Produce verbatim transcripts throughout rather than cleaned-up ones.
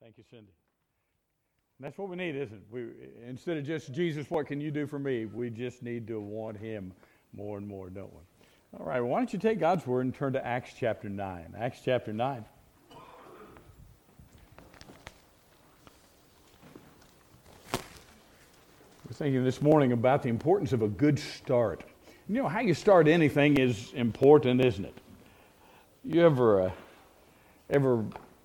Thank you, Cindy. That's what we need, isn't it? We, instead of just, Jesus, what can you do for me? We just need to want him more and more, don't we? All right, well, why don't you take God's word and turn to Acts chapter nine. Acts chapter nine. We're thinking this morning about the importance of a good start. You know, how you start anything is important, isn't it? You ever, uh, ever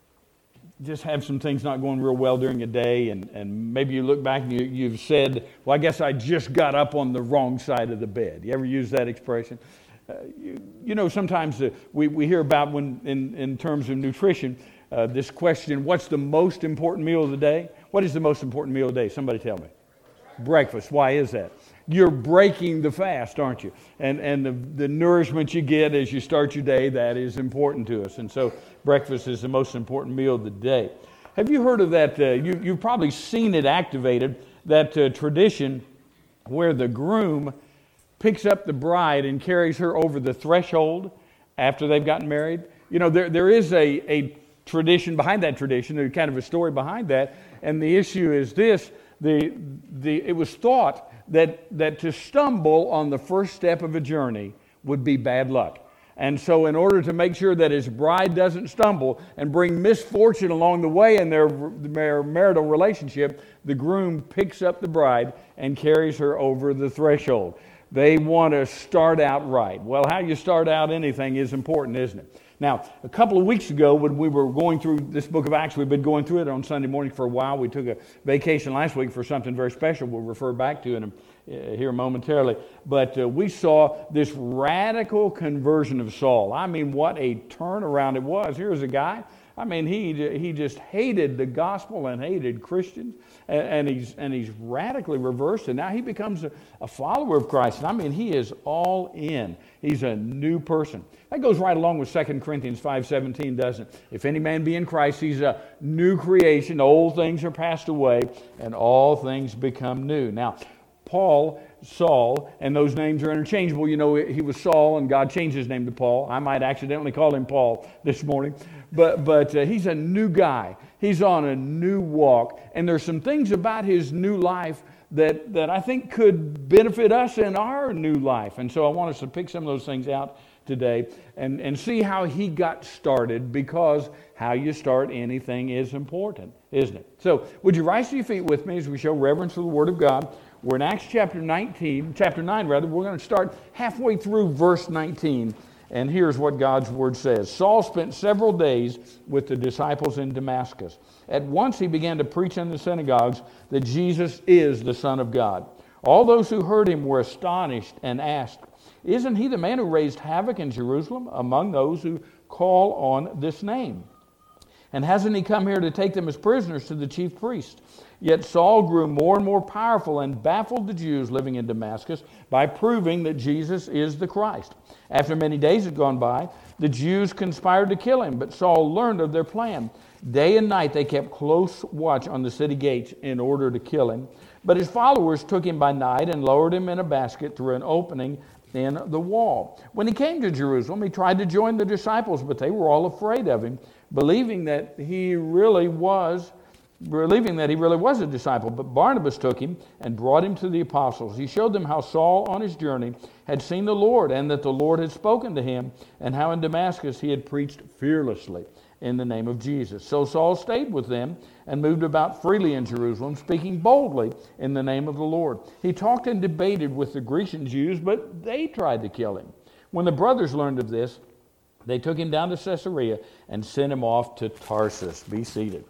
just have some things not going real well during a day, and, and maybe you look back and you, you've said, well, I guess I just got up on the wrong side of the bed. You ever use that expression? Uh, you, you know, sometimes uh, we, we hear about when, in, in terms of nutrition, uh, this question, what's the most important meal of the day? What is the most important meal of the day? Somebody tell me. Breakfast. Why is that? You're breaking the fast, aren't you? And and the, the nourishment you get as you start your day, that is important to us. And so breakfast is the most important meal of the day. Have you heard of that? Uh, you, you've probably seen it activated, that uh, tradition where the groom picks up the bride and carries her over the threshold after they've gotten married. You know, there there is a, a tradition behind that tradition, there's kind of a story behind that. And the issue is this. The, the, it was thought that, that to stumble on the first step of a journey would be bad luck. And so in order to make sure that his bride doesn't stumble and bring misfortune along the way in their, their marital relationship, the groom picks up the bride and carries her over the threshold. They want to start out right. Well, how you start out anything is important, isn't it? Now, a couple of weeks ago, when we were going through this book of Acts, we've been going through it on Sunday morning for a while. We took a vacation last week for something very special we'll refer back to in a, uh, here momentarily. But uh, we saw this radical conversion of Saul. I mean, what a turnaround it was. Here's a guy. I mean, he he just hated the gospel and hated Christians, and, and he's and he's radically reversed, and now he becomes a, a follower of Christ. And I mean, he is all in. He's a new person. That goes right along with Second Corinthians five seventeen, doesn't it? If any man be in Christ, he's a new creation. Old things are passed away, and all things become new. Now, Paul, Saul, and those names are interchangeable. You know, he was Saul, and God changed his name to Paul. I might accidentally call him Paul this morning. But but uh, he's a new guy. He's on a new walk. And there's some things about his new life that, that I think could benefit us in our new life. And so I want us to pick some of those things out today and, and see how he got started, because how you start anything is important, isn't it? So would you rise to your feet with me as we show reverence for the Word of God? We're in Acts chapter nineteen, chapter nine rather. We're going to start halfway through verse nineteen. And here's what God's word says. Saul spent several days with the disciples in Damascus. At once he began to preach in the synagogues that Jesus is the Son of God. All those who heard him were astonished and asked, "Isn't he the man who raised havoc in Jerusalem among those who call on this name? And hasn't he come here to take them as prisoners to the chief priest?" Yet Saul grew more and more powerful and baffled the Jews living in Damascus by proving that Jesus is the Christ. After many days had gone by, the Jews conspired to kill him, but Saul learned of their plan. Day and night they kept close watch on the city gates in order to kill him. But his followers took him by night and lowered him in a basket through an opening in the wall. When he came to Jerusalem, he tried to join the disciples, but they were all afraid of him, believing that he really was believing that he really was a disciple. But Barnabas took him and brought him to the apostles. He showed them how Saul on his journey had seen the Lord, and that the Lord had spoken to him, and how in Damascus he had preached fearlessly in the name of Jesus. So Saul stayed with them and moved about freely in Jerusalem, speaking boldly in the name of the Lord. He talked and debated with the Grecian Jews, but they tried to kill him. When the brothers learned of this, they took him down to Caesarea and sent him off to Tarsus. Be seated.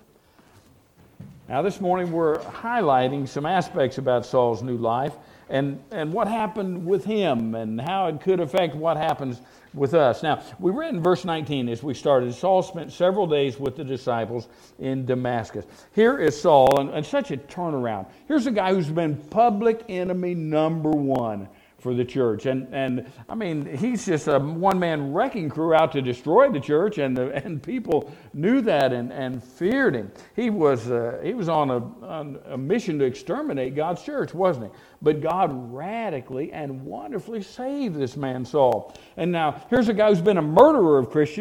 Now this morning we're highlighting some aspects about Saul's new life and, and what happened with him and how it could affect what happens with us. Now, we read in verse nineteen as we started, Saul spent several days with the disciples in Damascus. Here is Saul, and, and such a turnaround. Here's a guy who's been public enemy number one for the church. And, and I mean, he's just a one-man wrecking crew out to destroy the church, and the, and people knew that and, and feared him. He was uh, he was on a, on a mission to exterminate God's church, wasn't he? But God radically and wonderfully saved this man, Saul. And now, here's a guy who's been a murderer of Christians.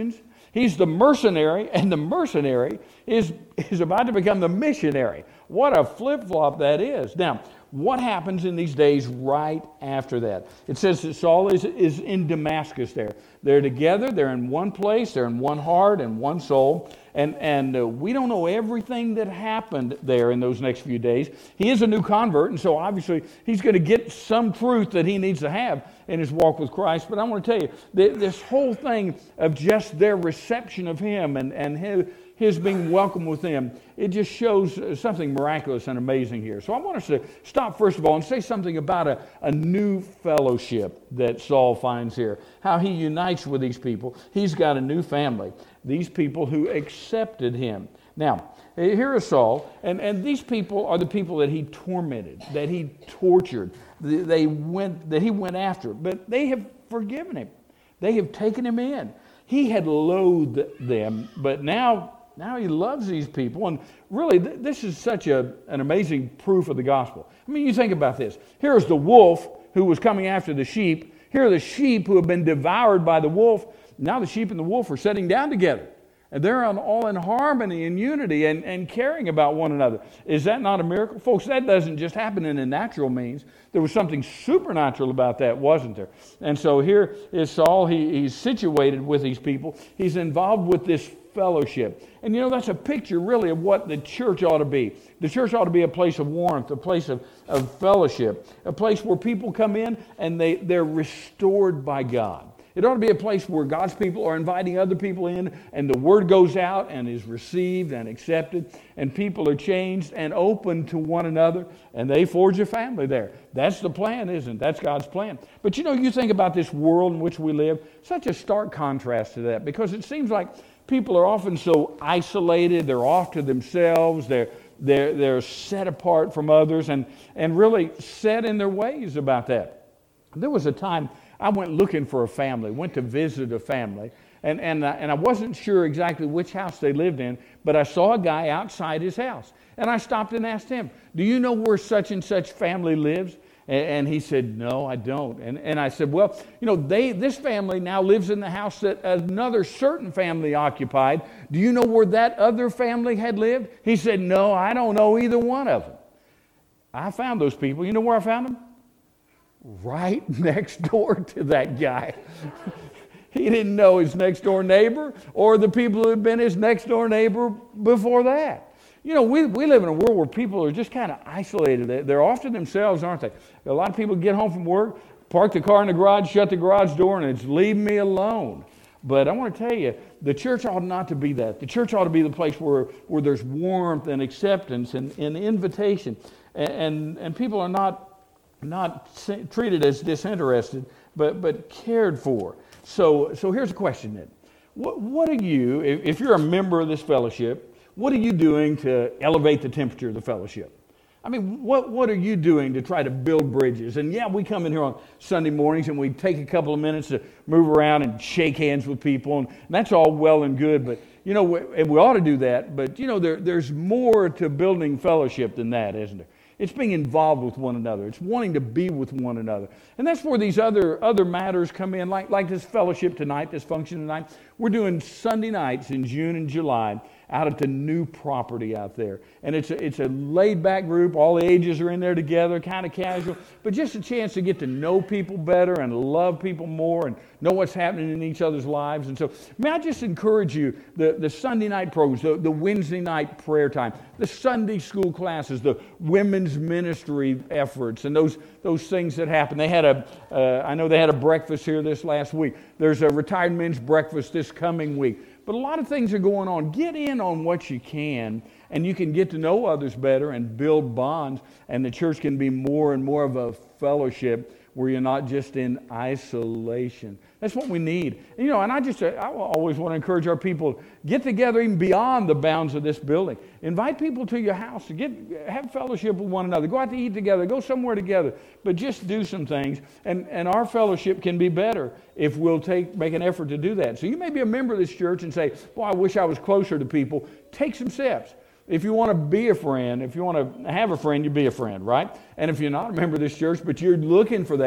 He's the mercenary, and the mercenary is, is about to become the missionary. What a flip-flop that is. Now, what happens in these days right after that? It says that Saul is, is in Damascus there. They're together, they're in one place, they're in one heart and one soul. And, and uh, we don't know everything that happened there in those next few days. He is a new convert, and so obviously he's going to get some truth that he needs to have in his walk with Christ. But I want to tell you, th- this whole thing of just their reception of him and, and his, his being welcome with them, it just shows something miraculous and amazing here. So I want us to stop first of all and say something about a, a new fellowship that Saul finds here. How he unites with these people. He's got a new family. These people who accepted him. Now, here is Saul, and, and these people are the people that he tormented, that he tortured, they went that he went after, but they have forgiven him. They have taken him in. He had loathed them, but now, now he loves these people. And really, th- this is such a, an amazing proof of the gospel. I mean, you think about this. Here's the wolf who was coming after the sheep. Here are the sheep who have been devoured by the wolf. Now the sheep and the wolf are sitting down together. And they're all in harmony and unity and, and caring about one another. Is that not a miracle? Folks, that doesn't just happen in a natural means. There was something supernatural about that, wasn't there? And so here is Saul. He, he's situated with these people. He's involved with this fellowship. And you know, that's a picture really of what the church ought to be. The church ought to be a place of warmth, a place of, of fellowship, a place where people come in and they, they're restored by God. It ought to be a place where God's people are inviting other people in, and the word goes out and is received and accepted, and people are changed and open to one another, and they forge a family there. That's the plan, isn't it? That's God's plan. But you know, you think about this world in which we live, such a stark contrast to that, because it seems like people are often so isolated, they're off to themselves, they're they're, they're set apart from others, and, and really set in their ways about that. There was a time I went looking for a family, went to visit a family, and, and, uh, and I wasn't sure exactly which house they lived in, but I saw a guy outside his house. And I stopped and asked him, do you know where such and such family lives? And, and he said, no, I don't. And, and I said, well, you know, they this family now lives in the house that another certain family occupied. Do you know where that other family had lived? He said, no, I don't know either one of them. I found those people. You know where I found them? Right next door to that guy. He didn't know his next door neighbor or the people who had been his next door neighbor before that. You know, we, we live in a world where people are just kind of isolated. They're off to themselves, aren't they? A lot of people get home from work, park the car in the garage, shut the garage door, and it's leave me alone. But I want to tell you, the church ought not to be that. The church ought to be the place where, where there's warmth and acceptance and, and invitation. And, and, and people are not not treated as disinterested, but but cared for. So so here's a question then. What, what are you, if, if you're a member of this fellowship, what are you doing to elevate the temperature of the fellowship? I mean, what, what are you doing to try to build bridges? And yeah, we come in here on Sunday mornings and we take a couple of minutes to move around and shake hands with people, and that's all well and good, but you know, we, and we ought to do that, but you know, there, there's more to building fellowship than that, isn't there? It's being involved with one another. It's wanting to be with one another. And that's where these other, other matters come in, like, like this fellowship tonight, this function tonight. We're doing Sunday nights in June and July out at the new property out there. And it's a, it's a laid-back group. All the ages are in there together, kind of casual. But just a chance to get to know people better and love people more and know what's happening in each other's lives. And so, may I just encourage you, the, the Sunday night programs, the, the Wednesday night prayer time, the Sunday school classes, the women's ministry efforts, and those, those things that happen. They had a, uh, I know they had a breakfast here this last week. There's a retired men's breakfast this coming week. But a lot of things are going on. Get in on what you can, and you can get to know others better and build bonds, and the church can be more and more of a fellowship where you're not just in isolation. That's what we need. And, you know, and I just, I always want to encourage our people, get together even beyond the bounds of this building. Invite people to your house to get, have fellowship with one another. Go out to eat together. Go somewhere together. But just do some things. And, and our fellowship can be better if we'll take, make an effort to do that. So you may be a member of this church and say, boy, I wish I was closer to people. Take some steps. If you want to be a friend, if you want to have a friend, you be a friend, right? And if you're not a member of this church, but you're looking for that,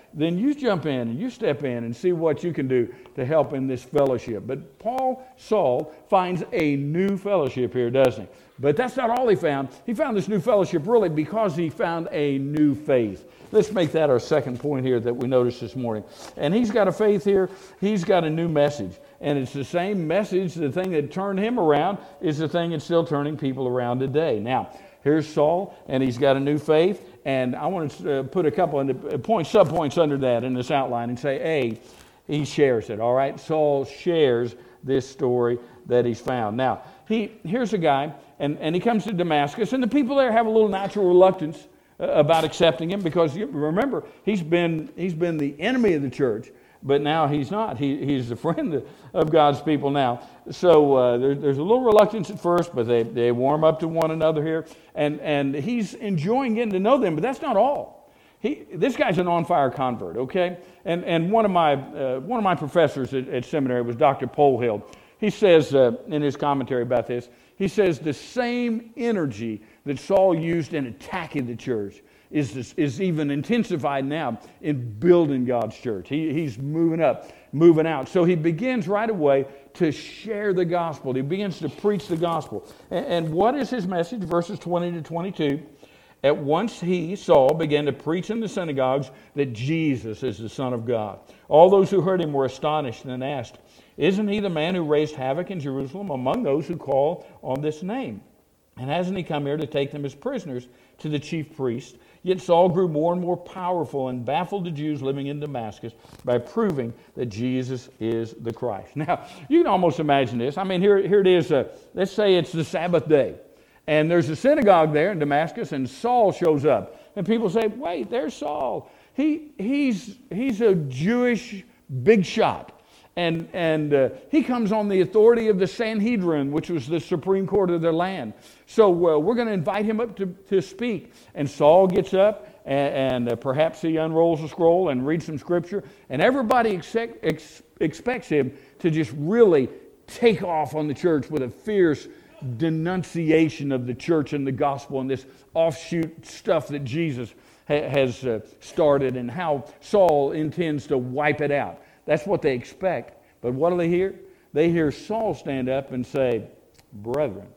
then you jump in and you step in and see what you can do to help in this fellowship. But Paul, Saul, finds a new fellowship here, doesn't he? But that's not all he found. He found this new fellowship really because he found a new faith. Let's make that our second point here that we noticed this morning. And he's got a faith here. He's got a new message. And it's the same message. The thing that turned him around is the thing that's still turning people around today. Now, here's Saul, and he's got a new faith. And I want to uh, put a couple of the points, sub-points under that in this outline and say, A, he shares it, all right? Saul shares this story that he's found. Now, he here's a guy, and, and he comes to Damascus, and the people there have a little natural reluctance uh, about accepting him because, you remember, he's been he's been the enemy of the church, but now he's not. He, he's a friend of God's people now. So uh, there, there's a little reluctance at first, but they, they warm up to one another here, and, and he's enjoying getting to know them, but that's not all. He, this guy's an on-fire convert, okay? And and one of my uh, one of my professors at, at seminary was Doctor Polhill. He says uh, in his commentary about this, he says the same energy that Saul used in attacking the church is this, is even intensified now in building God's church. He, he's moving up, moving out. So he begins right away to share the gospel. He begins to preach the gospel. And, and what is his message? Verses twenty to twenty-two. At once he, Saul, began to preach in the synagogues that Jesus is the Son of God. All those who heard him were astonished and asked, "Isn't he the man who raised havoc in Jerusalem among those who call on this name? And hasn't he come here to take them as prisoners to the chief priest?" Yet Saul grew more and more powerful and baffled the Jews living in Damascus by proving that Jesus is the Christ. Now, you can almost imagine this. I mean, here, here it is. Uh, let's say it's the Sabbath day. And there's a synagogue there in Damascus, and Saul shows up. And people say, wait, there's Saul. He, he's, he's a Jewish big shot. And, and uh, he comes on the authority of the Sanhedrin, which was the supreme court of their land. So uh, we're going to invite him up to, to speak. And Saul gets up, and, and uh, perhaps he unrolls a scroll and reads some scripture. And everybody expect, ex, expects him to just really take off on the church with a fierce denunciation of the church and the gospel and this offshoot stuff that Jesus ha- has uh, started and how Saul intends to wipe it out. That's what they expect. But what do they hear? They hear Saul stand up and say, "Brethren,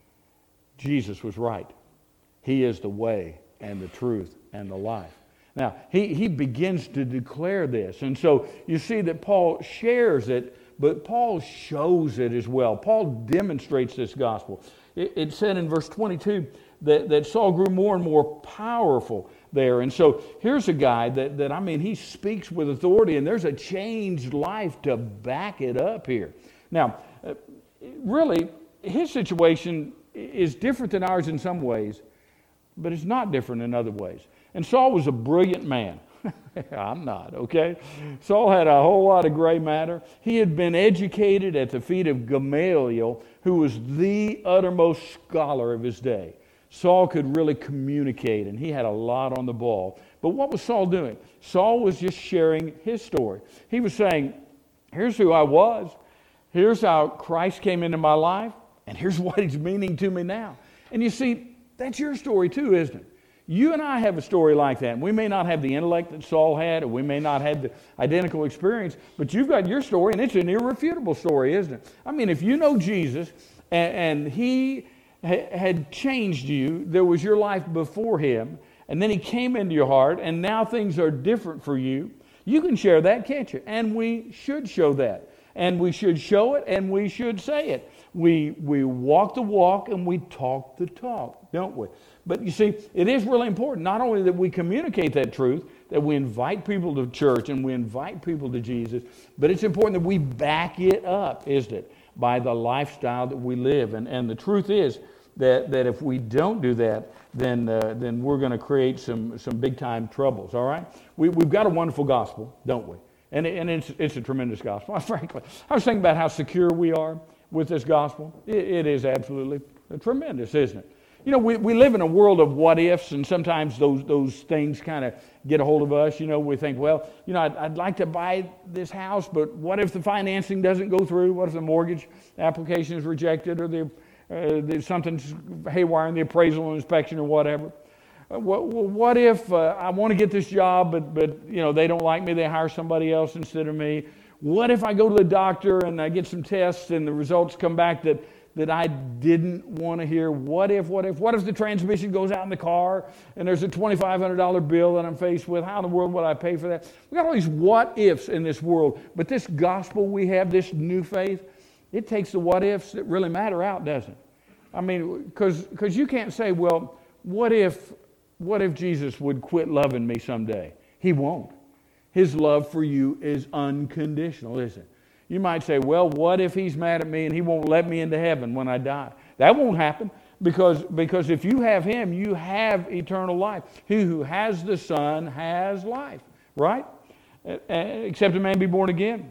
Jesus was right. He is the way and the truth and the life." Now, he, he begins to declare this. And so you see that Paul shares it, but Paul shows it as well. Paul demonstrates this gospel. It, it said in verse twenty-two that, that Saul grew more and more powerful there. And so here's a guy that, that, I mean, he speaks with authority, and there's a changed life to back it up here. Now, uh, really, his situation is different than ours in some ways, but it's not different in other ways. And Saul was a brilliant man. I'm not, okay? Saul had a whole lot of gray matter. He had been educated at the feet of Gamaliel, who was the uttermost scholar of his day. Saul could really communicate, and he had a lot on the ball. But what was Saul doing? Saul was just sharing his story. He was saying, here's who I was. Here's how Christ came into my life, and here's what he's meaning to me now. And you see, that's your story too, isn't it? You and I have a story like that. We may not have the intellect that Saul had, or we may not have the identical experience, but you've got your story, and it's an irrefutable story, isn't it? I mean, if you know Jesus, and, and he ha- had changed you, there was your life before him, and then he came into your heart, and now things are different for you, you can share that, can't you? And we should show that. And we should show it, and we should say it. We, we walk the walk, and we talk the talk, don't we? But you see, it is really important, not only that we communicate that truth, that we invite people to church and we invite people to Jesus, but it's important that we back it up, isn't it, by the lifestyle that we live. And, and the truth is that, that if we don't do that, then uh, then we're going to create some, some big-time troubles, all right? We, we've got a wonderful gospel, don't we? And, it, and it's, it's a tremendous gospel. Frankly, I was thinking about how secure we are with this gospel. It, it is absolutely tremendous, isn't it? You know, we, we live in a world of what-ifs, and sometimes those those things kind of get a hold of us. You know, we think, well, you know, I'd, I'd like to buy this house, but what if the financing doesn't go through? What if the mortgage application is rejected, or the, uh, there's something haywire in the appraisal and inspection or whatever? Uh, what, what if uh, I want to get this job, but, but you know, they don't like me, they hire somebody else instead of me? What if I go to the doctor and I get some tests and the results come back that, that I didn't want to hear? What if, what if, what if the transmission goes out in the car and there's a twenty-five hundred dollars bill that I'm faced with? How in the world would I pay for that? We've got all these what ifs in this world, but this gospel we have, this new faith, it takes the what ifs that really matter out, doesn't it? I mean, because because you can't say, well, what if what if Jesus would quit loving me someday? He won't. His love for you is unconditional, isn't it? You might say, well, what if he's mad at me and he won't let me into heaven when I die? That won't happen, because, because if you have him, you have eternal life. He who has the Son has life, right? Except a man be born again.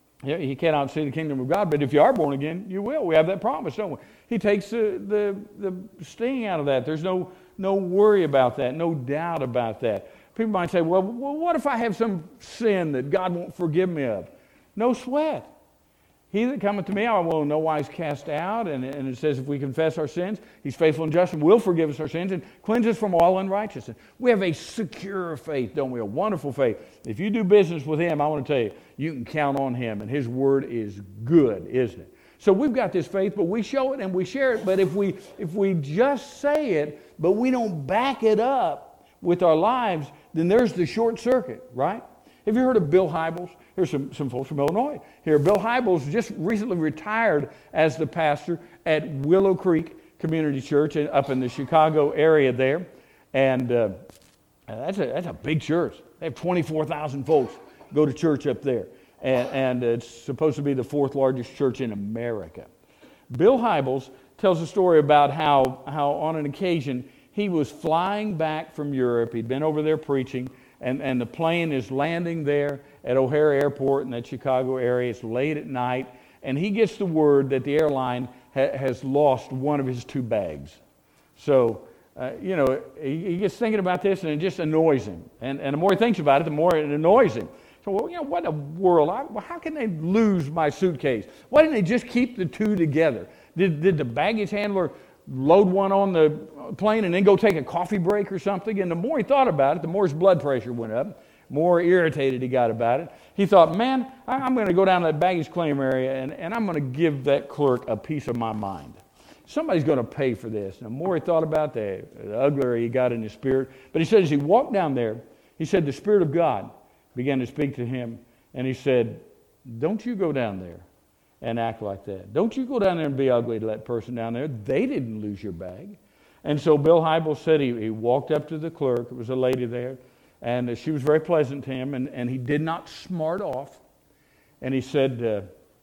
He cannot see the kingdom of God, but if you are born again, you will. We have that promise, don't we? He takes the, the, the sting out of that. There's no, no worry about that, no doubt about that. People might say, well, what if I have some sin that God won't forgive me of? No sweat. He that cometh to me, I will in no wise cast out. And, and it says if we confess our sins, he's faithful and just and will forgive us our sins and cleanse us from all unrighteousness. We have a secure faith, don't we? A wonderful faith. If you do business with him, I want to tell you, you can count on him. And his word is good, isn't it? So we've got this faith, but we show it and we share it. But if we if we just say it, but we don't back it up with our lives, then there's the short circuit, right? Have you heard of Bill Hybels? Here's some, some folks from Illinois. Here, Bill Hybels just recently retired as the pastor at Willow Creek Community Church up in the Chicago area there. And uh, that's, a, that's a big church. They have twenty-four thousand folks go to church up there. And, and it's supposed to be the fourth largest church in America. Bill Hybels tells a story about how, how on an occasion he was flying back from Europe. He'd been over there preaching, and, and the plane is landing there at O'Hare Airport in that Chicago area. It's late at night, and he gets the word that the airline ha- has lost one of his two bags. So, uh, you know, he, he gets thinking about this, and it just annoys him. And, and the more he thinks about it, the more it annoys him. So, well, you know, what in the world? I, well, how can they lose my suitcase? Why didn't they just keep the two together? Did, did the baggage handler load one on the plane and then go take a coffee break or something? And the more he thought about it, the more his blood pressure went up, more irritated he got about it. He thought, man, I'm going to go down to that baggage claim area and, and I'm going to give that clerk a piece of my mind. Somebody's going to pay for this. And the more he thought about it, the uglier he got in his spirit. But he said as he walked down there, he said the Spirit of God began to speak to him. And he said, don't you go down there and act like that. Don't you go down there and be ugly to that person down there. They didn't lose your bag. And so Bill Hybels said he, he walked up to the clerk. It was a lady there. And uh, she was very pleasant to him. And, and he did not smart off. And he said, uh,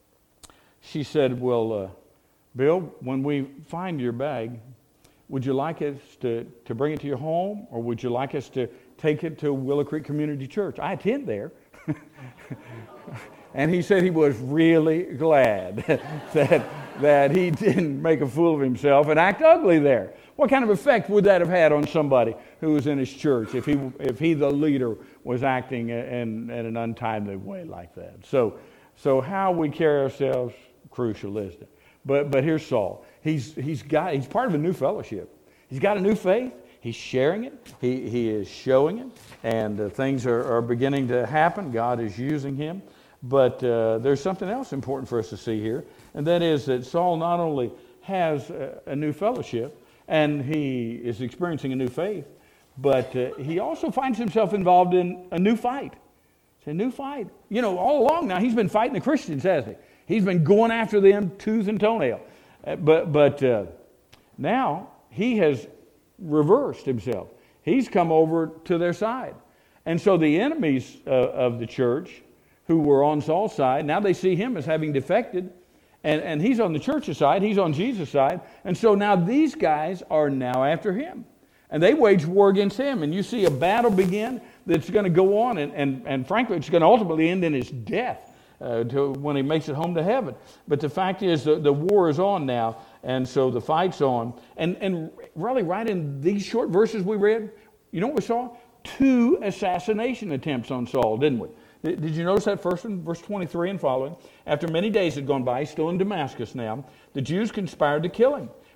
she said, well, uh, Bill, when we find your bag, would you like us to, to bring it to your home? Or would you like us to take it to Willow Creek Community Church? I attend there. And he said he was really glad that, that he didn't make a fool of himself and act ugly there. What kind of effect would that have had on somebody who was in his church if he, if he the leader, was acting in, in an untimely way like that? So, so how we carry ourselves, crucial, isn't it? But, but here's Saul. He's, he's, got, he's part of a new fellowship. He's got a new faith. He's sharing it. He, he is showing it. And uh, things are, are beginning to happen. God is using him. But uh, there's something else important for us to see here, and that is that Saul not only has a, a new fellowship, and he is experiencing a new faith, but uh, he also finds himself involved in a new fight. It's a new fight. You know, all along now, he's been fighting the Christians, hasn't he? He's been going after them tooth and toenail. Uh, but but uh, now he has reversed himself. He's come over to their side. And so the enemies uh, of the church who were on Saul's side, now they see him as having defected, and, and he's on the church's side, he's on Jesus' side, and so now these guys are now after him. And they wage war against him, and you see a battle begin that's going to go on, and, and, and frankly, it's going to ultimately end in his death uh, to, when he makes it home to heaven. But the fact is, the, the war is on now, and so the fight's on. And, and really, right in these short verses we read, you know what we saw? Two assassination attempts on Saul, didn't we? Did you notice that first one, verse twenty-three and following? After many days had gone by, he's still in Damascus now, the Jews conspired to kill him.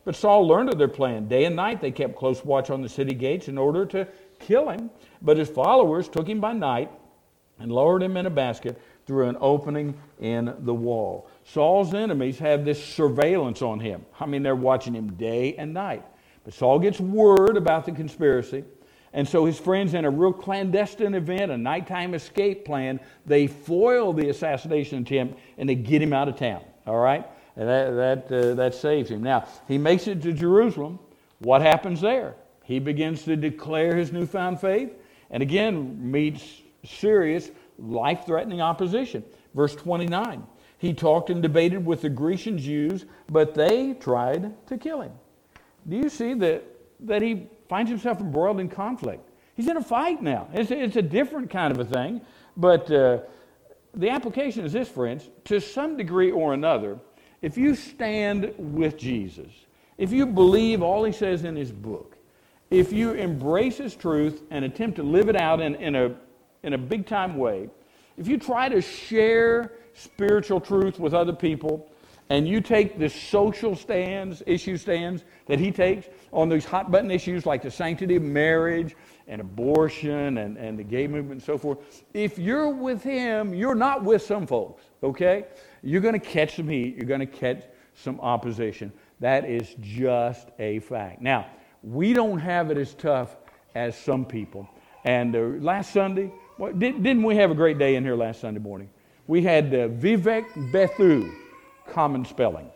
But Saul learned of their plan. Day and night they kept close watch on the city gates in order to kill him. But his followers took him by night and lowered him in a basket through an opening in the wall. Saul's enemies have this surveillance on him. I mean, they're watching him day and night. But Saul gets word about the conspiracy, and so his friends, in a real clandestine event, a nighttime escape plan, they foil the assassination attempt and they get him out of town. All right? And that, that, uh, that saves him. Now, he makes it to Jerusalem. What happens there? He begins to declare his newfound faith, and again meets serious, life-threatening opposition. Verse twenty-nine, he talked and debated with the Grecian Jews, but they tried to kill him. Do you see that, that he finds himself embroiled in conflict? He's in a fight now. It's, it's a different kind of a thing, but uh, the application is this, friends. To some degree or another, if you stand with Jesus, if you believe all he says in his book, if you embrace his truth and attempt to live it out in, in a in a big-time way, if you try to share spiritual truth with other people, and you take the social stands, issue stands that he takes on these hot-button issues like the sanctity of marriage and abortion and, and the gay movement and so forth, if you're with him, you're not with some folks, okay? You're going to catch some heat. You're going to catch some opposition. That is just a fact. Now, we don't have it as tough as some people. And uh, last Sunday, well, did, didn't we have a great day in here last Sunday morning? We had uh, Vivek Bethu, common spelling,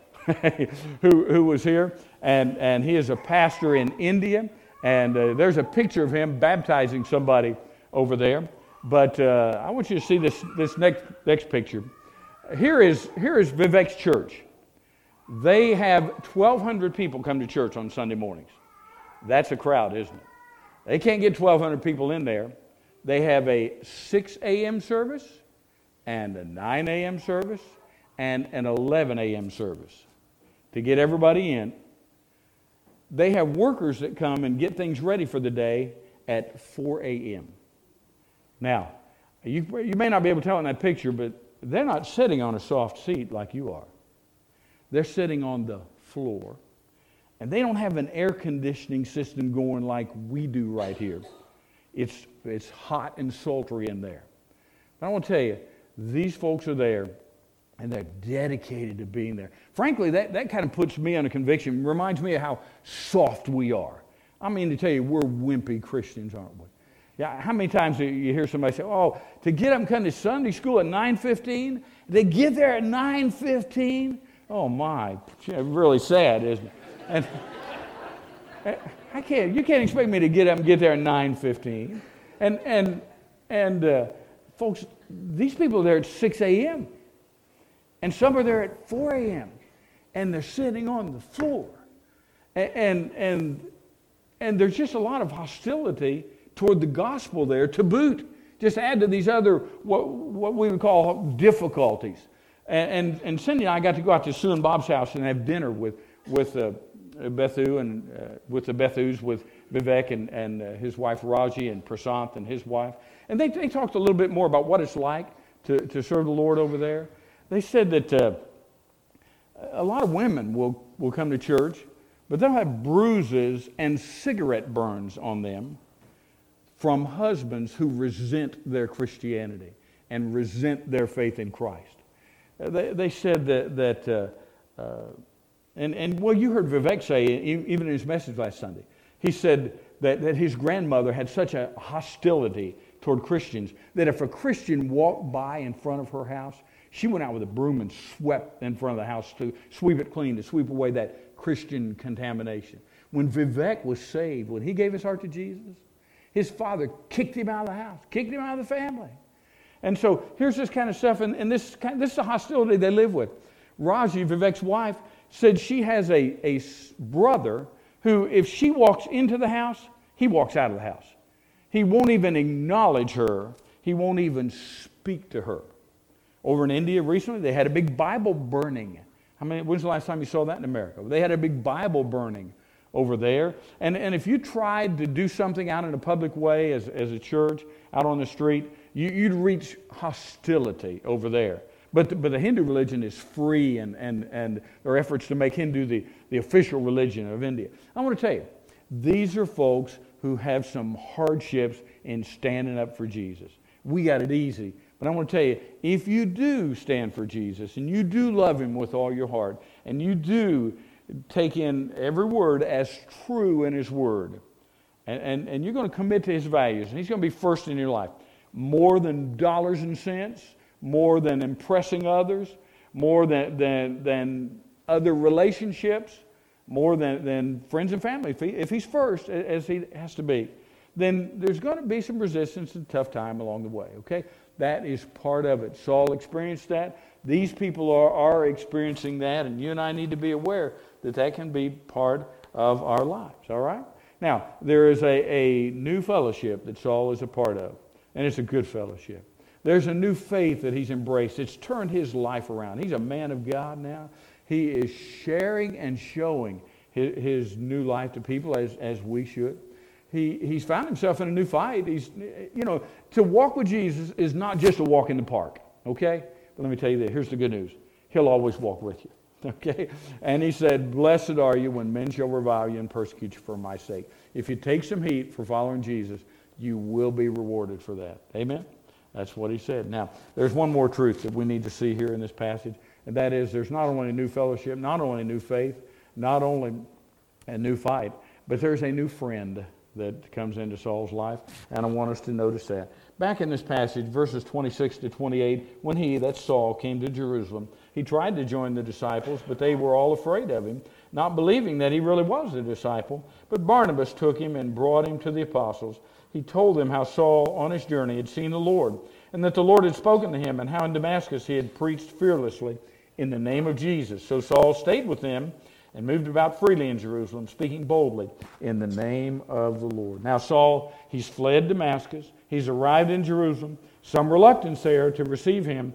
who, who was here. And, and he is a pastor in India. And uh, there's a picture of him baptizing somebody over there. But uh, I want you to see this, this next, next picture. Here is, here is Vivek's church. They have twelve hundred people come to church on Sunday mornings. That's a crowd, isn't it? They can't get twelve hundred people in there. They have a six a.m. service and a nine a.m. service and an eleven a.m. service to get everybody in. They have workers that come and get things ready for the day at four a.m. Now, you, you may not be able to tell in that picture, but they're not sitting on a soft seat like you are. They're sitting on the floor. And they don't have an air conditioning system going like we do right here. It's, it's hot and sultry in there. But I want to tell you, these folks are there, and they're dedicated to being there. Frankly, that, that kind of puts me on a conviction. Reminds me of how soft we are. I mean, to tell you, we're wimpy Christians, aren't we? Yeah. How many times do you hear somebody say, oh, to get up and come to Sunday school at nine fifteen? They get there at nine fifteen? Oh, my. Really sad, isn't it? And I can't. You can't expect me to get up and get there at nine fifteen. And and and uh, folks, these people are there at six a.m. and some are there at four a.m. and they're sitting on the floor. And, and and and there's just a lot of hostility toward the gospel there to boot. Just add to these other what what we would call difficulties. And and, and Cindy and I got to go out to Sue and Bob's house and have dinner with with. Uh, Bethu and uh, with the Bethus, with Vivek and, and uh, his wife Raji and Prasanth and his wife. And they, they talked a little bit more about what it's like to, to serve the Lord over there. They said that uh, a lot of women will, will come to church, but they'll have bruises and cigarette burns on them from husbands who resent their Christianity and resent their faith in Christ. Uh, they, they said that... that uh, uh, And, and well, you heard Vivek say, even in his message last Sunday, he said that, that his grandmother had such a hostility toward Christians that if a Christian walked by in front of her house, she went out with a broom and swept in front of the house to sweep it clean, to sweep away that Christian contamination. When Vivek was saved, when he gave his heart to Jesus, his father kicked him out of the house, kicked him out of the family. And so here's this kind of stuff, and, and this, kind, this is the hostility they live with. Raji, Vivek's wife, said she has a, a brother who, if she walks into the house, he walks out of the house. He won't even acknowledge her. He won't even speak to her. Over in India recently, they had a big Bible burning. I mean, when's the last time you saw that in America? They had a big Bible burning over there. And, and if you tried to do something out in a public way as, as a church, out on the street, you, you'd reach hostility over there. But the, but the Hindu religion is free, and, and, and there are efforts to make Hindu the, the official religion of India. I want to tell you, these are folks who have some hardships in standing up for Jesus. We got it easy. But I want to tell you, if you do stand for Jesus, and you do love Him with all your heart, and you do take in every word as true in His Word, and, and, and you're going to commit to His values, and He's going to be first in your life, more than dollars and cents, more than impressing others, more than, than, than other relationships, more than, than friends and family. If, he, if He's first, as He has to be, then there's going to be some resistance and tough time along the way, okay? That is part of it. Saul experienced that. These people are, are experiencing that, and you and I need to be aware that that can be part of our lives, all right? Now, there is a, a new fellowship that Saul is a part of, and it's a good fellowship. There's a new faith that he's embraced. It's turned his life around. He's a man of God now. He is sharing and showing his, his new life to people as, as we should. He, he's found himself in a new fight. He's, you know, to walk with Jesus is not just a walk in the park, okay? But let me tell you this. Here's the good news. He'll always walk with you, okay? And he said, blessed are you when men shall revile you and persecute you for my sake. If you take some heat for following Jesus, you will be rewarded for that. Amen? That's what he said. Now, there's one more truth that we need to see here in this passage, and that is there's not only a new fellowship, not only a new faith, not only a new fight, but there's a new friend that comes into Saul's life, and I want us to notice that. Back in this passage, verses twenty-six to twenty-eight, when he, that's Saul, came to Jerusalem, he tried to join the disciples, but they were all afraid of him, not believing that he really was a disciple. But Barnabas took him and brought him to the apostles. He told them how Saul, on his journey, had seen the Lord, and that the Lord had spoken to him, and how in Damascus he had preached fearlessly in the name of Jesus. So Saul stayed with them and moved about freely in Jerusalem, speaking boldly in the name of the Lord. Now Saul, he's fled Damascus. He's arrived in Jerusalem. Some reluctance there to receive him.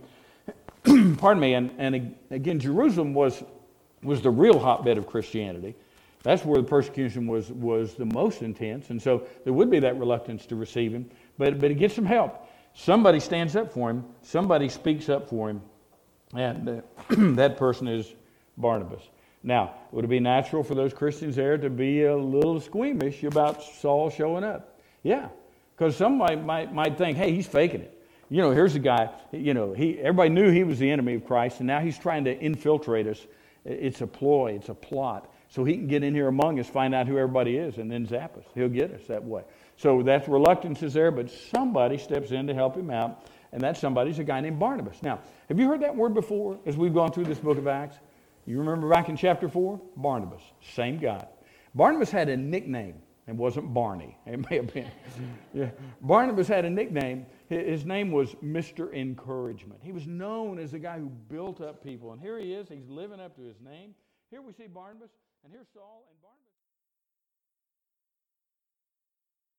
Pardon me. And, and again, Jerusalem was, was the real hotbed of Christianity. That's where the persecution was, was the most intense. And so there would be that reluctance to receive him. But, but he gets some help. Somebody stands up for him. Somebody speaks up for him. And uh, that person is Barnabas. Now, would it be natural for those Christians there to be a little squeamish about Saul showing up? Yeah, because somebody might, might think, hey, he's faking it. You know, here's a guy, you know, he everybody knew he was the enemy of Christ, and now he's trying to infiltrate us. It's a ploy, it's a plot, so he can get in here among us, find out who everybody is, and then zap us. He'll get us that way. So that reluctance is there, but somebody steps in to help him out, and that somebody's a guy named Barnabas. Now, have you heard that word before as we've gone through this book of Acts? You remember back in chapter four? Barnabas, same guy. Barnabas had a nickname. It wasn't Barney. It may have been. Yeah. Barnabas had a nickname. His name was Mister Encouragement. He was known as the guy who built up people. And here he is. He's living up to his name. Here we see Barnabas, and here's Saul and Barnabas.